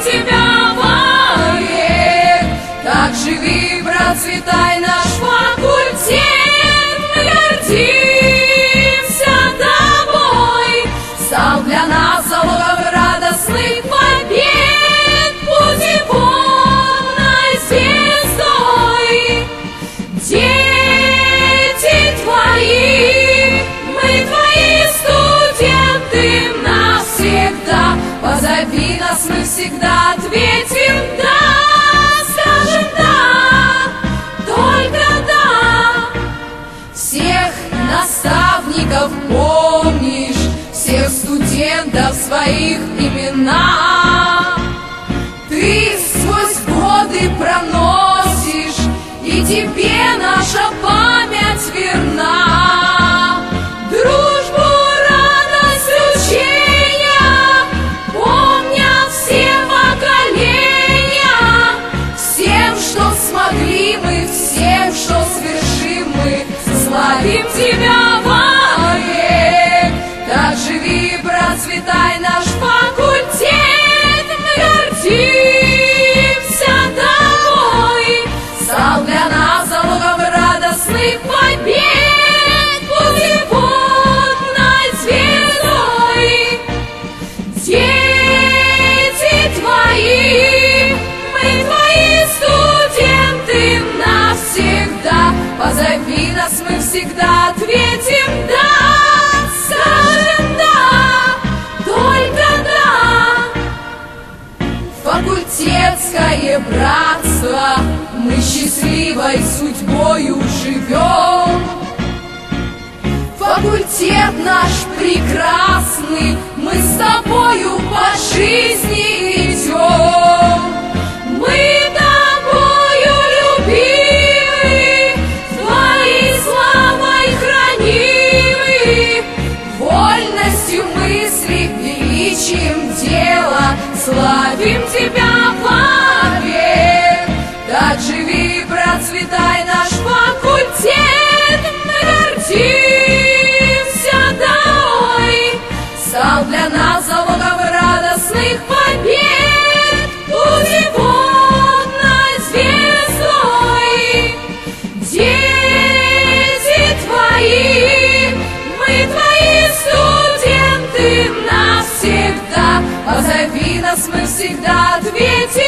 тебя вовек. Так живи, процветай наш факультет, мы гордимся тобой. Стал для нас залогом радостных побед, путеводной звездой. Дети твои, мы твои студенты навсегда. Позови нас, мы всегда ответим да, скажем да, только да. Всех наставников помнишь, всех студентов своих имена. Ты сквозь годы проносишь, и тебе наша память верна. Дружбу, радость, учения помнят все поколения. Всем, что смогли мы, всем, что свершим мы, славим тебя вовек. Так живи, процветай наш факультет, мы гордимся тобой. Стал для нас залогом радостных побед, путеводной звездой. Дети твои, мы твои студенты навсегда. Позови нас, мы всегда ответим да, скажем да, только да. Факультетское братство, мы счастливой судьбою живем. Факультет наш прекрасный, мы с тобою по жизни идем. Мы тобою любимы, твоей славой хранимы, вольностью мысли, величием дела славим тебя вовек. Так живи, процветай наш факультет, мы гордимся тобой. Стал для нас залогом радостных побед, путеводной звездой. Дети твои, мы твои студенты навсегда. Позови нас, мы всегда ответим